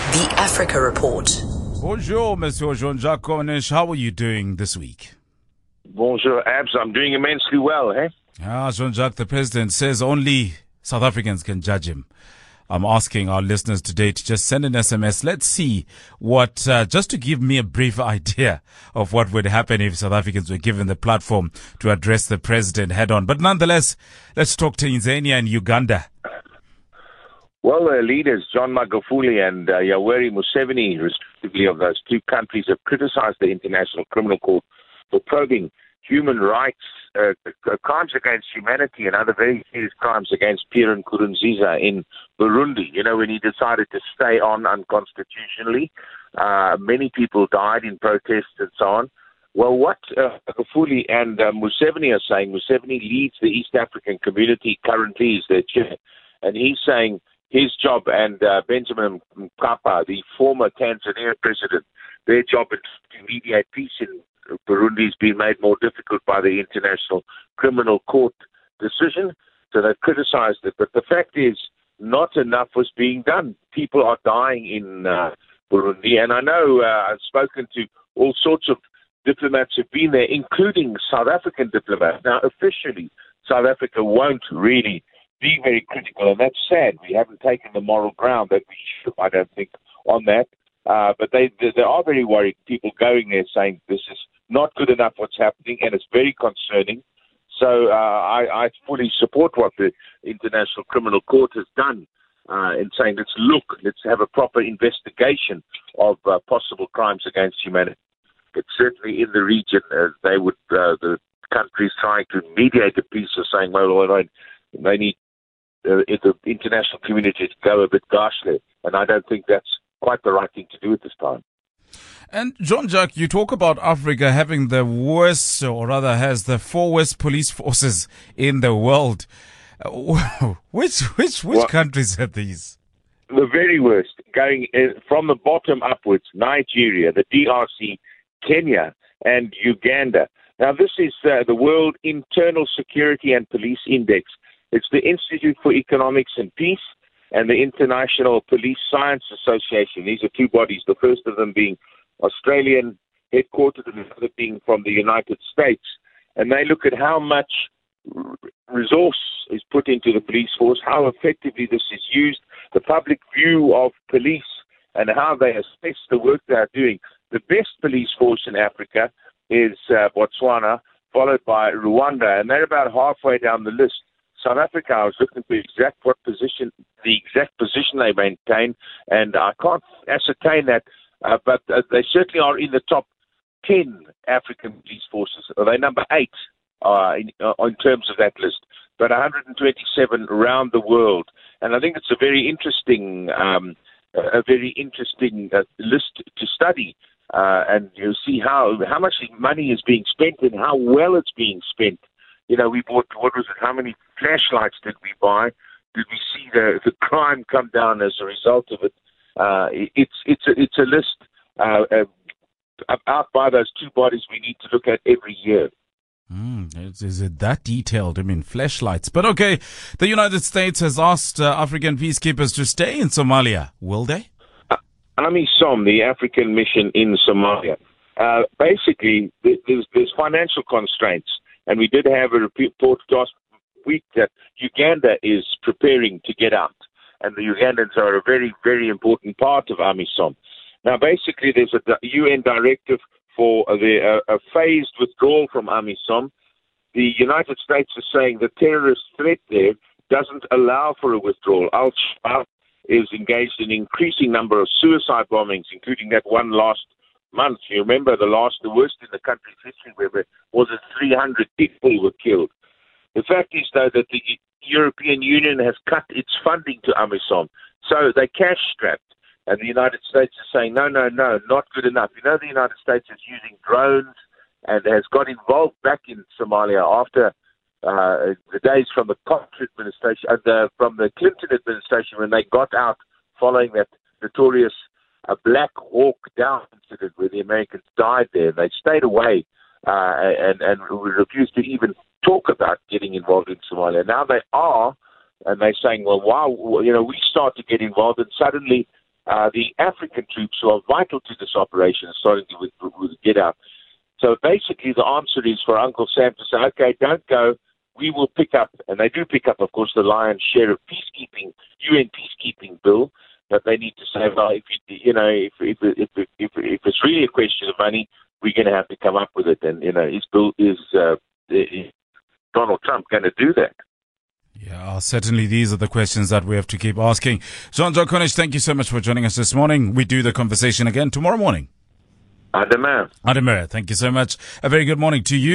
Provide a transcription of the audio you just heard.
The Africa Report. Bonjour, Monsieur Jean-Jacques Cornish. How are you doing this week? Bonjour, Abs. I'm doing immensely well, eh? Jean-Jacques, the president says only South Africans can judge him. I'm asking our listeners today to just send an SMS. Let's see what, just to give me a brief idea of what would happen if South Africans were given the platform to address the president head on. But nonetheless, let's talk Tanzania and Uganda. Well, the leaders, John Magufuli and Yoweri Museveni, respectively, of those two countries, have criticized the International Criminal Court for probing human rights, crimes against humanity and other very serious crimes against Pierre Nkurunziza in Burundi. You know, when he decided to stay on unconstitutionally, many people died in protests and so on. Well, what Magufuli and Museveni are saying, Museveni leads the East African community, currently is their chair, and he's saying his job and Benjamin Mkapa, the former Tanzania president, their job is to mediate peace in Burundi has been made more difficult by the International Criminal Court decision. So they've criticized it. But the fact is, not enough was being done. People are dying in Burundi. And I know I've spoken to all sorts of diplomats who've been there, including South African diplomats. Now, officially, South Africa won't really be very critical, and that's sad. We haven't taken the moral ground that we should, I don't think, on that. But they are very worried, people going there saying this is not good enough what's happening, and it's very concerning. So I fully support what the International Criminal Court has done in saying, let's have a proper investigation of possible crimes against humanity. But certainly in the region, they would, the countries trying to mediate the peace are saying, well, they need the international community to go a bit ghastly, and I don't think that's quite the right thing to do at this time. And Jean-Jacques, you talk about Africa having the worst, or rather has the four worst police forces in the world. Which countries have these? The very worst, going from the bottom upwards: Nigeria, the DRC, Kenya, and Uganda. Now, this is the World Internal Security and Police Index. It's the Institute for Economics and Peace and the International Police Science Association. These are two bodies, the first of them being Australian headquartered and the other being from the United States. And they look at how much resource is put into the police force, how effectively this is used, the public view of police, and how they assess the work they are doing. The best police force in Africa is Botswana, followed by Rwanda, and they're about halfway down the list. South Africa, I was looking for the exact position they maintain, and I can't ascertain that, but they certainly are in the top 10 African police forces. They're number 8 in terms of that list, but 127 around the world. And I think it's a very interesting list to study, and you'll see how much money is being spent and how well it's being spent. You know, we bought, how many flashlights did we buy? Did we see the crime come down as a result of it? It's a list out by those two bodies we need to look at every year. Is it that detailed? I mean, flashlights. But okay, the United States has asked African peacekeepers to stay in Somalia. Will they? AMISOM, the African mission in Somalia. Basically, there's financial constraints. And we did have a report last week that Uganda is preparing to get out. And the Ugandans are a very, very important part of AMISOM. Now, basically, there's a UN directive for a phased withdrawal from AMISOM. The United States is saying the terrorist threat there doesn't allow for a withdrawal. Al-Shabaab is engaged in an increasing number of suicide bombings, including that one last month. You remember the worst in the country's history, where more than 300 people were killed. The fact is, though, that the European Union has cut its funding to AMISOM, so they're cash-strapped. And the United States is saying, no, not good enough. You know, the United States is using drones and has got involved back in Somalia after the days from the Carter administration, from the Clinton administration, when they got out following that notorious Black Hawk Down incident where the Americans died there. They stayed away and refused to even talk about getting involved in Somalia. Now they are, and they're saying, well, wow, we start to get involved, and suddenly the African troops who are vital to this operation are starting to get out. So basically the answer is for Uncle Sam to say, okay, don't go. We will pick up, and they do pick up, of course, the lion's share of peacekeeping, UN peacekeeping bill. But they need to say, well, if it's really a question of money, we're going to have to come up with it. And is Donald Trump going to do that? Yeah, certainly these are the questions that we have to keep asking. Jean-Jacques Cornish, thank you so much for joining us this morning. We do the conversation again tomorrow morning. Ademir. Thank you so much. A very good morning to you.